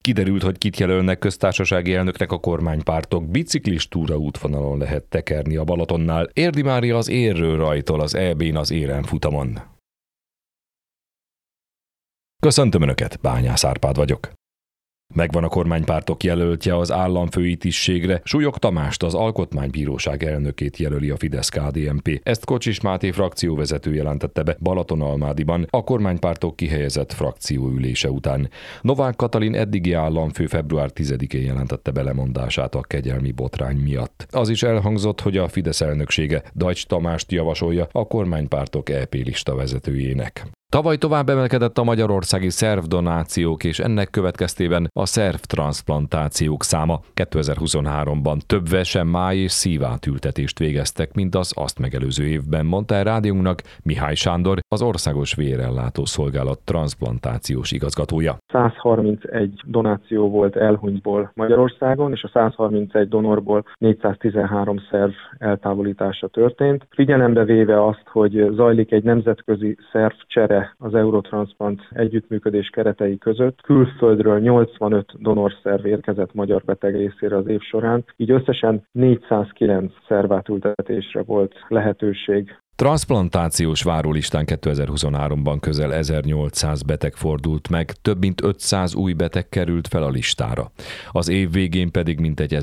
Kiderült, hogy kit jelölnek köztársasági elnöknek a kormánypártok. Biciklistúra útvonalon lehet tekerni a Balatonnál. Érdi Mária az érről rajtol az EB-n az éren futamon. Köszöntöm Önöket, Bányász Árpád vagyok. Megvan a kormánypártok jelöltje az államfői tisztségre. Súlyog Tamást, az Alkotmánybíróság elnökét jelöli a Fidesz-KDNP. Ezt Kocsis Máté frakcióvezető jelentette be Balatonalmádiban a kormánypártok kihelyezett frakcióülése után. Novák Katalin eddigi államfő február 10-én jelentette be lemondását a kegyelmi botrány miatt. Az is elhangzott, hogy a Fidesz elnöksége Dajcs Tamást javasolja a kormánypártok EP lista vezetőjének. Tavaly tovább emelkedett a magyarországi szervdonációk, és ennek következtében a szervtranszplantációk száma. 2023-ban több vese, máj és szívátültetést végeztek, mint az azt megelőző évben, mondta el rádiónknak Mihály Sándor, az Országos Vérellátó Szolgálat transzplantációs igazgatója. 131 donáció volt elhunytból Magyarországon, és a 131 donorból 413 szerv eltávolítása történt. Figyelembe véve azt, hogy zajlik egy nemzetközi szervcsere az Eurotransplant együttműködés keretei között, külföldről 85 donorszerv érkezett magyar beteg részére az év során, így összesen 409 szervátültetésre volt lehetőség. Transzplantációs várólistán 2023-ban közel 1800 beteg fordult meg, több mint 500 új beteg került fel a listára. Az év végén pedig mintegy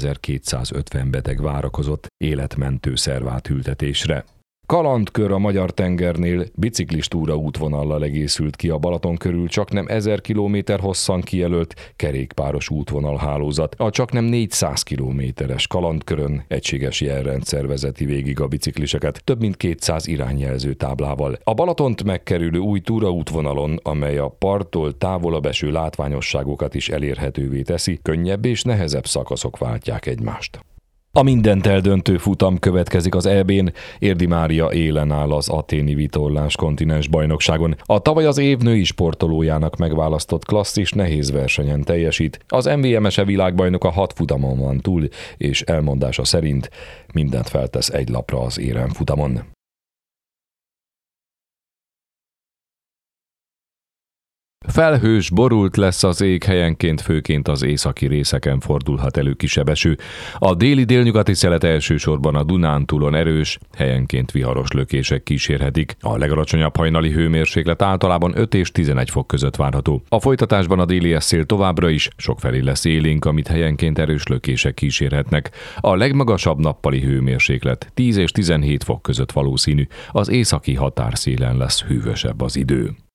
1250 beteg várakozott életmentő szervátültetésre. Kalandkör a Magyar-tengernél biciklistúra útvonallal egészült ki a Balaton körül csaknem 1000 km hosszan kijelölt kerékpáros útvonalhálózat. A csaknem 400 kilométeres kalandkörön egységes jelrendszer vezeti végig a bicikliseket, több mint 200 irányjelző táblával. A Balatont megkerülő új túraútvonalon, amely a parttól távolabb eső látványosságokat is elérhetővé teszi, könnyebb és nehezebb szakaszok váltják egymást. A mindent eldöntő futam következik az EB-n. Érdi Mária élen áll az athéni vitorlás kontinens bajnokságon. A tavaly az év női sportolójának megválasztott klasszis nehéz versenyen teljesít. Az MVMS-e világbajnoka 6 futamon van túl, és elmondása szerint mindent feltesz egy lapra az éren futamon. Felhős, borult lesz az ég, helyenként főként az északi részeken fordulhat elő kisebb eső. A déli-délnyugati szelet elsősorban a Dunántúlon erős, helyenként viharos lökések kísérhetik. A legalacsonyabb hajnali hőmérséklet általában 5 és 11 fok között várható. A folytatásban a déli szél továbbra is sokfelé lesz élénk, amit helyenként erős lökések kísérhetnek. A legmagasabb nappali hőmérséklet 10 és 17 fok között valószínű, az északi határszélen lesz hűvösebb az idő.